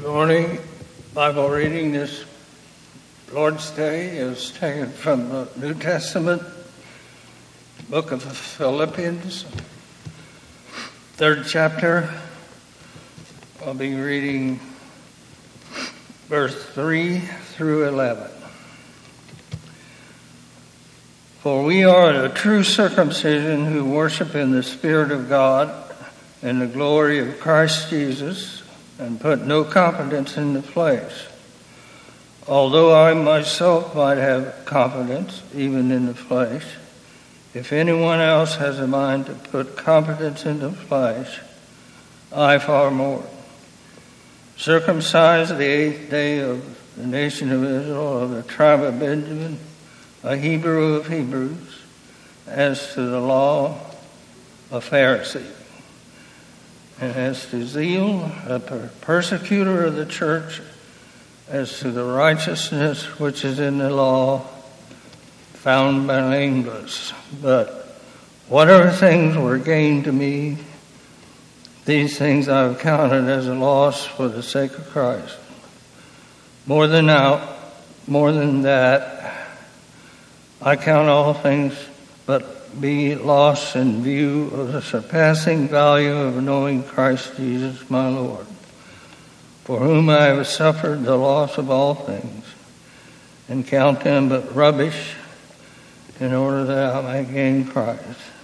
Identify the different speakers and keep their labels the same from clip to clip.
Speaker 1: Morning Bible reading this Lord's Day is taken from the New Testament, book of Philippians, 3rd chapter. I'll be reading verse 3 through 11. For we are the true circumcision who worship in the Spirit of God and the glory of Christ Jesus, and put no confidence in the flesh. Although I myself might have confidence even in the flesh, if anyone else has a mind to put confidence in the flesh, I far more. Circumcised the 8th day of the nation of Israel, of the tribe of Benjamin, a Hebrew of Hebrews, as to the law, a Pharisee, and as to zeal, a persecutor of the church, as to the righteousness which is in the law, found blameless. But whatever things were gained to me, these things I have counted as a loss for the sake of Christ. More than that, I count all things but be lost in view of the surpassing value of knowing Christ Jesus my Lord, for whom I have suffered the loss of all things, and count them but rubbish, in order that I may gain Christ,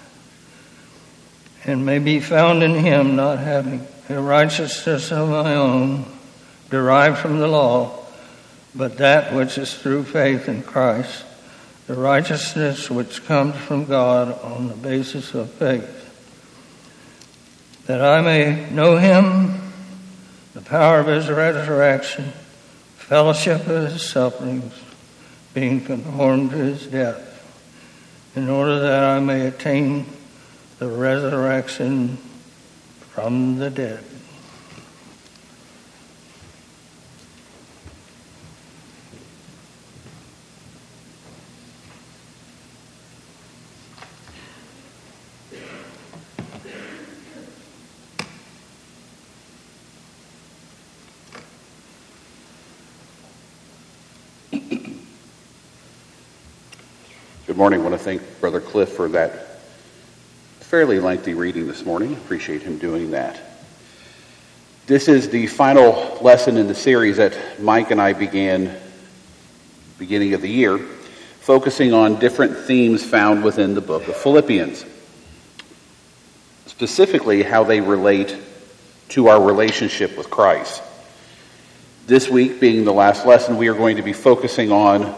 Speaker 1: and may be found in him, not having a righteousness of my own, derived from the law, but that which is through faith in Christ, the righteousness which comes from God on the basis of faith, that I may know him, the power of his resurrection, fellowship of his sufferings, being conformed to his death, in order that I may attain the resurrection from the dead.
Speaker 2: Good morning. I want to thank Brother Cliff for that fairly lengthy reading this morning. Appreciate him doing that. This is the final lesson in the series that Mike and I began beginning of the year, focusing on different themes found within the book of Philippians, specifically how they relate to our relationship with Christ. This week, being the last lesson, we are going to be focusing on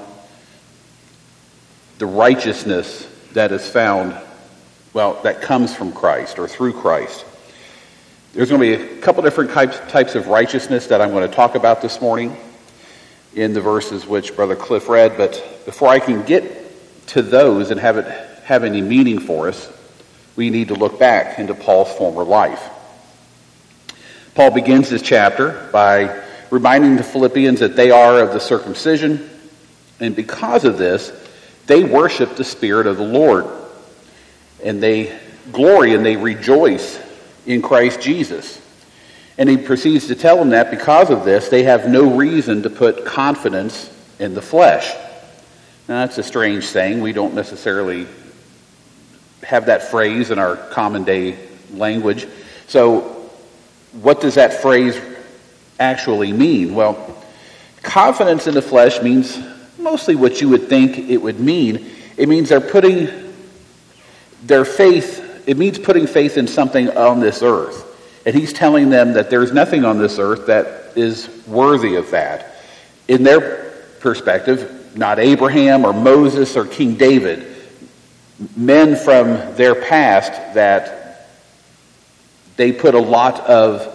Speaker 2: the righteousness that is found, that comes from Christ or through Christ. There's going to be a couple different types of righteousness that I'm going to talk about this morning in the verses which Brother Cliff read. But before I can get to those and have it have any meaning for us, we need to look back into Paul's former life. Paul begins this chapter by reminding the Philippians that they are of the circumcision, and because of this, they worship the Spirit of the Lord, and they glory and they rejoice in Christ Jesus. And he proceeds to tell them that because of this, they have no reason to put confidence in the flesh. Now, that's a strange thing. We don't necessarily have that phrase in our common day language. So what does that phrase actually mean? Well, confidence in the flesh means mostly what you would think it would mean. It means they're putting their faith, it means putting faith in something on this earth. And he's telling them that there's nothing on this earth that is worthy of that. In their perspective, not Abraham or Moses or King David, men from their past that they put a lot of,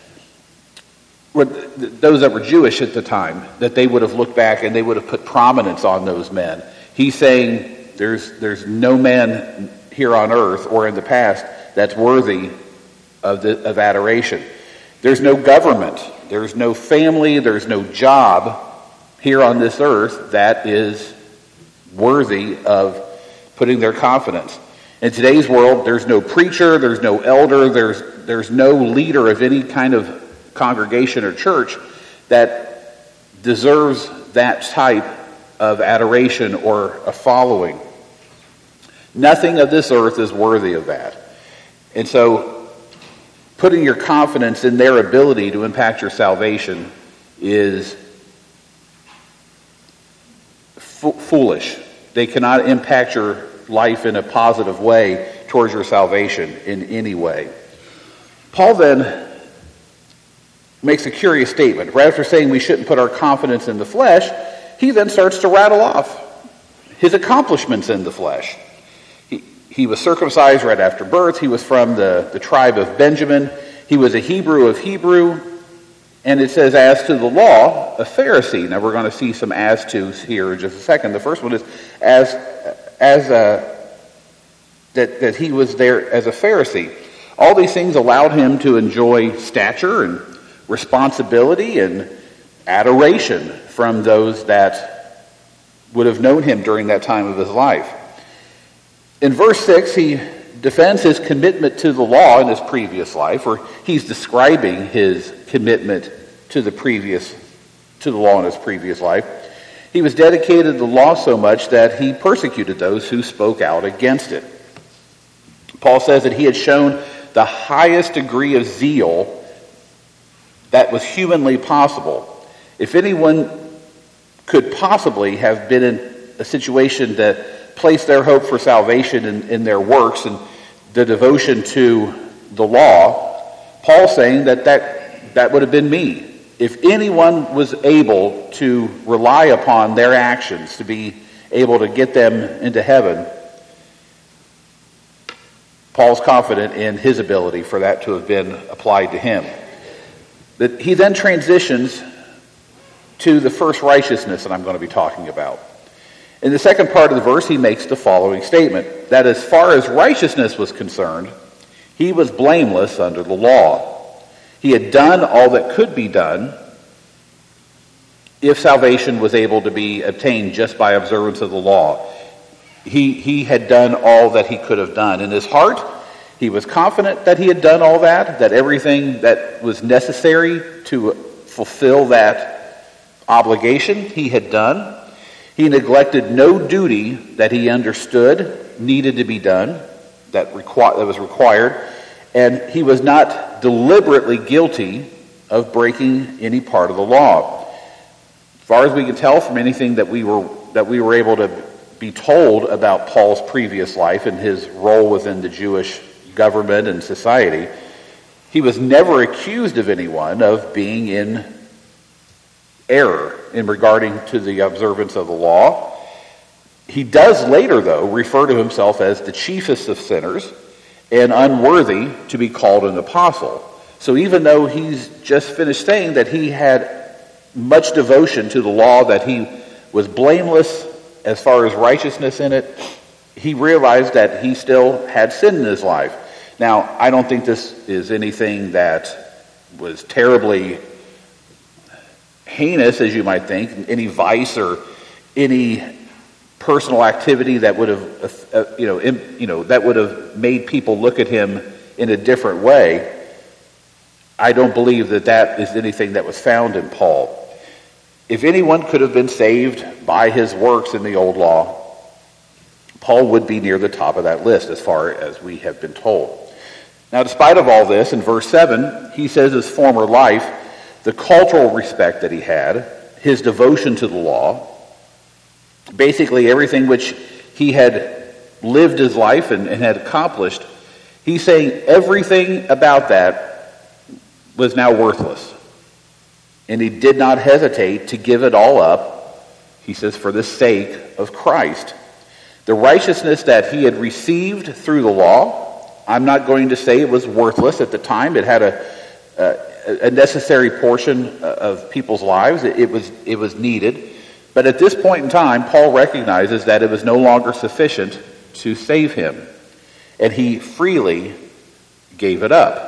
Speaker 2: those that were Jewish at the time, that they would have looked back and they would have put prominence on those men. He's saying there's no man here on earth or in the past that's worthy of adoration. There's no government, there's no family, there's no job here on this earth that is worthy of putting their confidence. In today's world, there's no preacher, there's no elder, there's no leader of any kind of congregation or church that deserves that type of adoration or a following. Nothing of this earth is worthy of that. And so putting your confidence in their ability to impact your salvation is foolish. They cannot impact your life in a positive way towards your salvation in any way. Paul then makes a curious statement. Right after saying we shouldn't put our confidence in the flesh, he then starts to rattle off his accomplishments in the flesh. He was circumcised right after birth. He was from the tribe of Benjamin. He was a Hebrew of Hebrew. And it says, as to the law, a Pharisee. Now we're going to see some as to's here in just a second. The first one is that he was there as a Pharisee. All these things allowed him to enjoy stature and responsibility and adoration from those that would have known him during that time of his life. In verse 6, he defends his commitment to the law in his previous life, or he's describing his commitment to the law in his previous life. He was dedicated to the law so much that he persecuted those who spoke out against it. Paul says that he had shown the highest degree of zeal that was humanly possible. If anyone could possibly have been in a situation that placed their hope for salvation in their works and the devotion to the law, Paul's saying that would have been me. If anyone was able to rely upon their actions to be able to get them into heaven, Paul's confident in his ability for that to have been applied to him. But he then transitions to the first righteousness that I'm going to be talking about. In the second part of the verse, he makes the following statement, that as far as righteousness was concerned, he was blameless under the law. He had done all that could be done if salvation was able to be obtained just by observance of the law. He had done all that he could have done. In his heart, he was confident that he had done all that everything that was necessary to fulfill that obligation he had done. He neglected no duty that he understood needed to be done, that was required, and he was not deliberately guilty of breaking any part of the law. As far as we can tell from anything that we were able to be told about Paul's previous life and his role within the Jewish government and society, he was never accused of anyone of being in error in regarding to the observance of the law. He does later, though, refer to himself as the chiefest of sinners and unworthy to be called an apostle. So even though he's just finished saying that he had much devotion to the law, that he was blameless as far as righteousness in it, he realized that he still had sin in his life. Now, I don't think this is anything that was terribly heinous, as you might think, any vice or any personal activity that would have, that would have made people look at him in a different way. I don't believe that is anything that was found in Paul. If anyone could have been saved by his works in the old law, Paul would be near the top of that list as far as we have been told. Now, despite of all this, in verse 7, he says his former life, the cultural respect that he had, his devotion to the law, basically everything which he had lived his life and had accomplished, he's saying everything about that was now worthless. And he did not hesitate to give it all up, he says, for the sake of Christ. The righteousness that he had received through the law, I'm not going to say it was worthless at the time. It had a necessary portion of people's lives. It was needed. But at this point in time, Paul recognizes that it was no longer sufficient to save him. And he freely gave it up.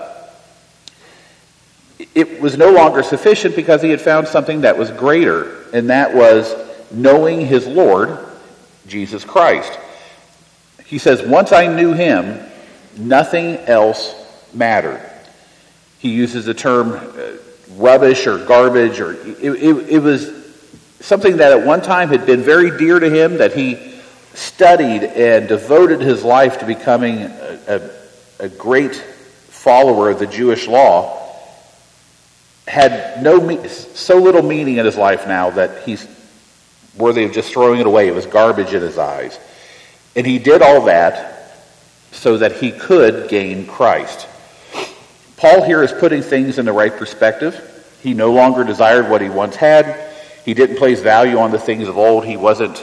Speaker 2: It was no longer sufficient because he had found something that was greater, and that was knowing his Lord, Jesus Christ. He says, once I knew him, nothing else mattered. He uses the term rubbish or garbage, or it was something that at one time had been very dear to him, that he studied and devoted his life to becoming a great follower of the Jewish law, had so little meaning in his life now that he's worthy of just throwing it away. It was garbage in his eyes. And he did all that so that he could gain Christ. Paul here is putting things in the right perspective. He no longer desired what he once had. He didn't place value on the things of old. He wasn't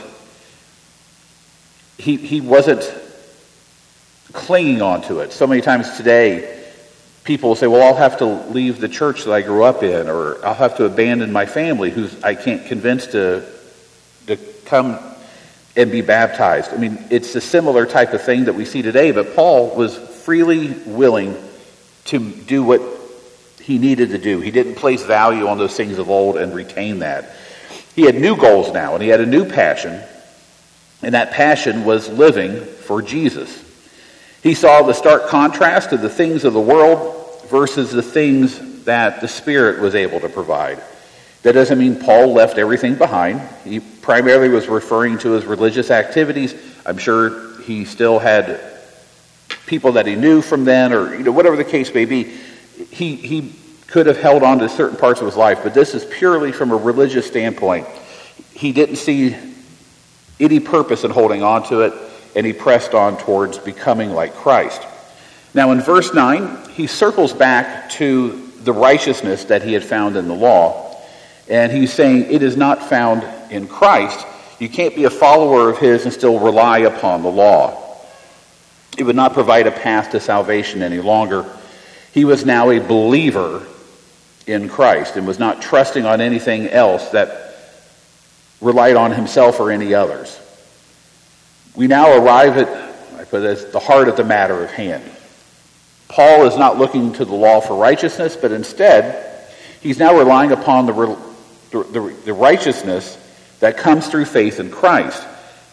Speaker 2: clinging on to it. So many times today, people will say, well, I'll have to leave the church that I grew up in, or I'll have to abandon my family who I can't convince to come and be baptized. I mean, it's a similar type of thing that we see today, but Paul was freely willing to do what he needed to do. He didn't place value on those things of old and retain that. He had new goals now, and he had a new passion, and that passion was living for Jesus. He saw the stark contrast of the things of the world versus the things that the Spirit was able to provide. That doesn't mean Paul left everything behind. He primarily was referring to his religious activities. I'm sure he still had people that he knew from then, or whatever the case may be. He could have held on to certain parts of his life, but this is purely from a religious standpoint. He didn't see any purpose in holding on to it, and he pressed on towards becoming like Christ. Now in verse 9, he circles back to the righteousness that he had found in the law, and he's saying it is not found in Christ. You can't be a follower of his and still rely upon the law. It would not provide a path to salvation any longer. He was now a believer in Christ and was not trusting on anything else that relied on himself or any others. We now arrive at the heart of the matter at hand. Paul is not looking to the law for righteousness, but instead, he's now relying upon the righteousness that comes through faith in Christ.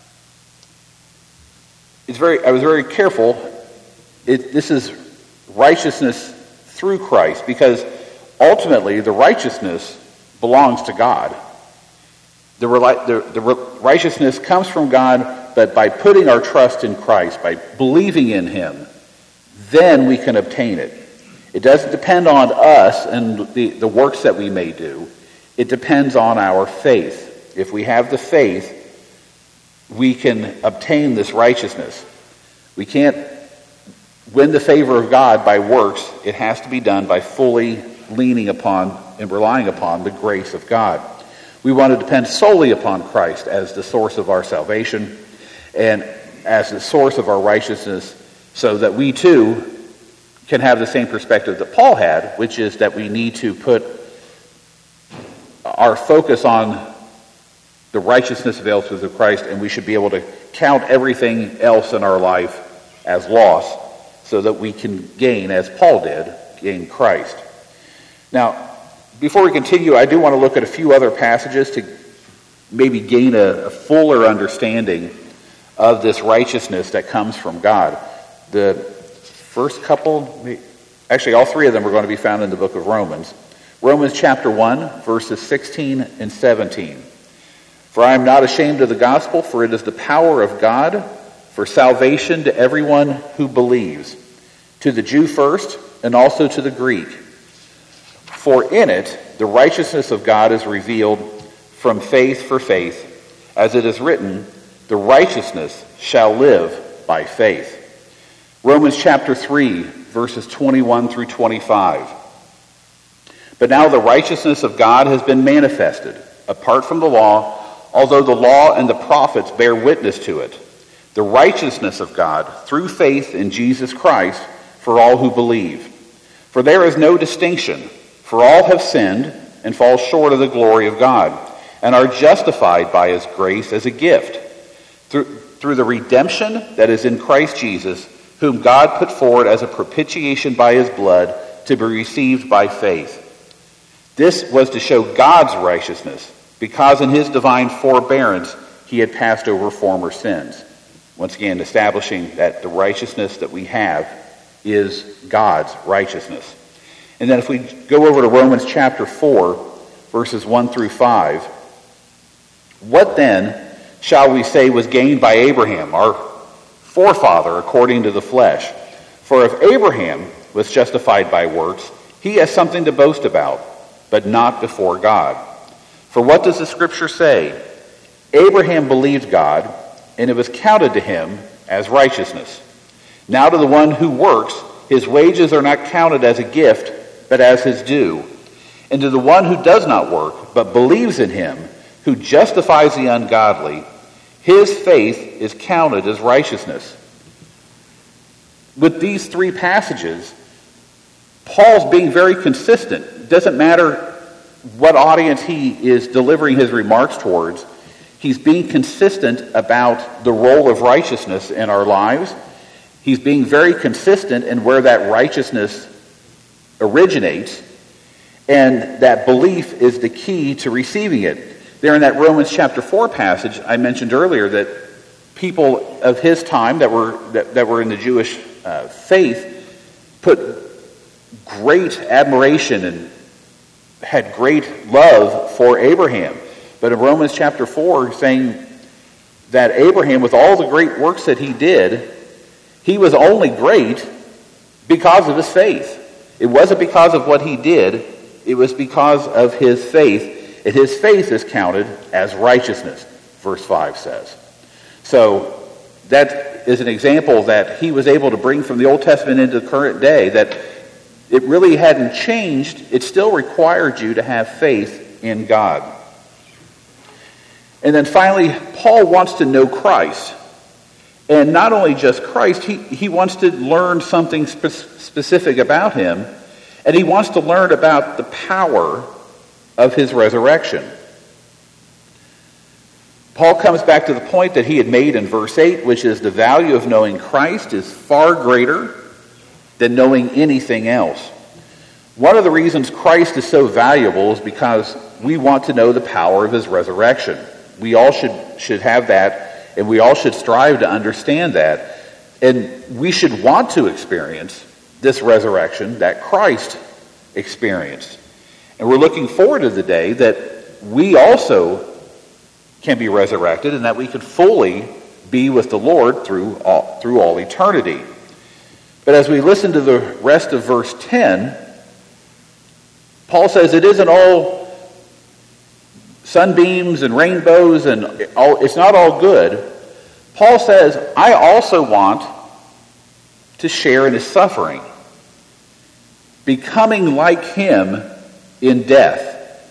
Speaker 2: I was very careful. This is righteousness through Christ, because ultimately the righteousness belongs to God. The righteousness comes from God, but by putting our trust in Christ, by believing in him, then we can obtain it. It doesn't depend on us and the works that we may do. It depends on our faith. If we have the faith, we can obtain this righteousness. We can't win the favor of God by works. It has to be done by fully leaning upon and relying upon the grace of God. We want to depend solely upon Christ as the source of our salvation and as the source of our righteousness, so that we too can have the same perspective that Paul had, which is that we need to put our focus on the righteousness available through Christ, and we should be able to count everything else in our life as loss, so that we can gain, as Paul did, gain Christ. Now, before we continue, I do want to look at a few other passages to maybe gain a fuller understanding of this righteousness that comes from God. The first couple, actually all three of them are going to be found in the book of Romans. Romans chapter 1, verses 16 and 17. For I am not ashamed of the gospel, for it is the power of God for salvation to everyone who believes, to the Jew first, and also to the Greek. For in it the righteousness of God is revealed from faith for faith, as it is written, the righteousness shall live by faith. Romans chapter 3, verses 21 through 25. But now the righteousness of God has been manifested, apart from the law, although the law and the prophets bear witness to it. The righteousness of God through faith in Jesus Christ for all who believe. For there is no distinction, for all have sinned and fall short of the glory of God, and are justified by his grace as a gift, through the redemption that is in Christ Jesus, whom God put forward as a propitiation by his blood to be received by faith. This was to show God's righteousness, because in his divine forbearance he had passed over former sins. Once again, establishing that the righteousness that we have is God's righteousness. And then if we go over to Romans chapter 4, verses 1 through 5, what then shall we say was gained by Abraham, our forefather according to the flesh? For if Abraham was justified by works, he has something to boast about, but not before God. For what does the Scripture say? Abraham believed God, and it was counted to him as righteousness. Now to the one who works, his wages are not counted as a gift, but as his due. And to the one who does not work, but believes in him, who justifies the ungodly, his faith is counted as righteousness. With these three passages, Paul's being very consistent. It doesn't matter what audience he is delivering his remarks towards. He's being consistent about the role of righteousness in our lives. He's being very consistent in where that righteousness originates, and that belief is the key to receiving it. There in that Romans chapter 4 passage, I mentioned earlier that people of his time that were in the Jewish faith put great admiration and had great love for Abraham. But in Romans chapter 4, saying that Abraham, with all the great works that he did, he was only great because of his faith. It wasn't because of what he did. It was because of his faith. And his faith is counted as righteousness, verse 5 says. So that is an example that he was able to bring from the Old Testament into the current day, that it really hadn't changed. It still required you to have faith in God. And then finally, Paul wants to know Christ. And not only just Christ, he wants to learn something specific about him. And he wants to learn about the power of his resurrection. Paul comes back to the point that he had made in verse 8, which is the value of knowing Christ is far greater than knowing anything else. One of the reasons Christ is so valuable is because we want to know the power of his resurrection. We all should have that, and we all should strive to understand that. And we should want to experience this resurrection that Christ experienced. And we're looking forward to the day that we also can be resurrected and that we can fully be with the Lord through all eternity. But as we listen to the rest of verse 10, Paul says it isn't all sunbeams and rainbows and it's not all good. Paul says, I also want to share in his suffering, becoming like him in death,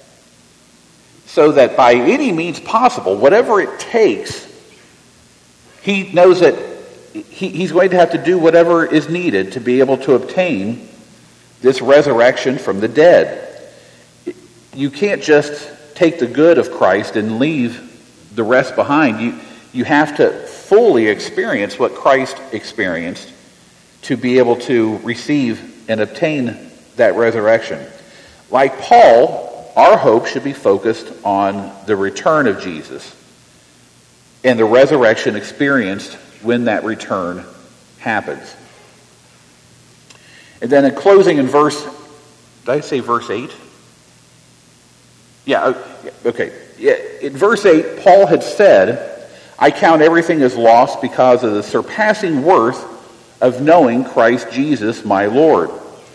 Speaker 2: so that by any means possible, whatever it takes, he knows that he's going to have to do whatever is needed to be able to obtain this resurrection from the dead. You can't just take the good of Christ and leave the rest behind. You have to fully experience what Christ experienced to be able to receive and obtain that resurrection. Like Paul, our hope should be focused on the return of Jesus and the resurrection experienced when that return happens. And then in closing in verse, did I say verse 8? Yeah, okay. Yeah, in verse 8, Paul had said, I count everything as lost because of the surpassing worth of knowing Christ Jesus, my Lord.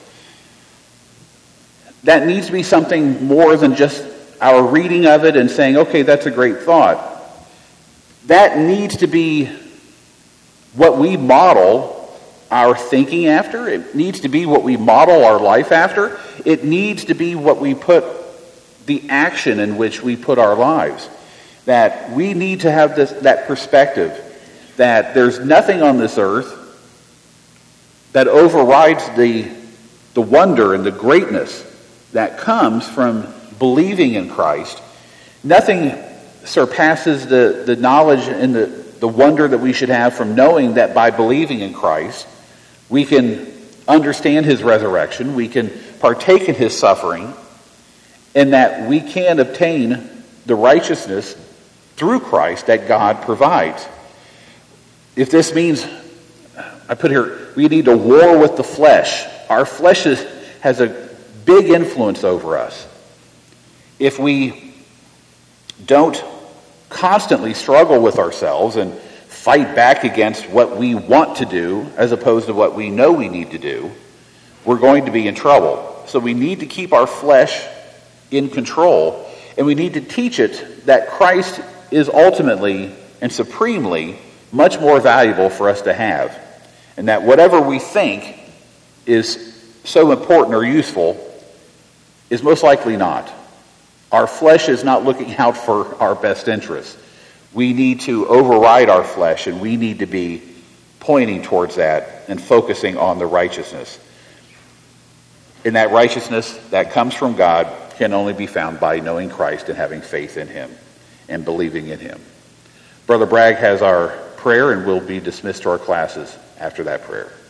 Speaker 2: That needs to be something more than just our reading of it and saying, okay, that's a great thought. That needs to be what we model our thinking after. It needs to be what we model our life after. It needs to be what we put the action in which we put our lives. That we need to have that perspective that there's nothing on this earth that overrides the wonder and the greatness that comes from believing in Christ. Nothing surpasses the knowledge and the wonder that we should have from knowing that by believing in Christ, we can understand his resurrection, we can partake in his suffering, and that we can obtain the righteousness through Christ that God provides. If this means, I put here, we need to war with the flesh. Our flesh has a big influence over us. If we don't constantly struggle with ourselves and fight back against what we want to do as opposed to what we know we need to do, we're going to be in trouble. So we need to keep our flesh in control, and we need to teach it that Christ is ultimately and supremely much more valuable for us to have, and that whatever we think is so important or useful is most likely not. Our flesh is not looking out for our best interests. We need to override our flesh, and we need to be pointing towards that and focusing on the righteousness. And that righteousness that comes from God can only be found by knowing Christ and having faith in him and believing in him. Brother Bragg has our prayer, and we'll be dismissed to our classes after that prayer.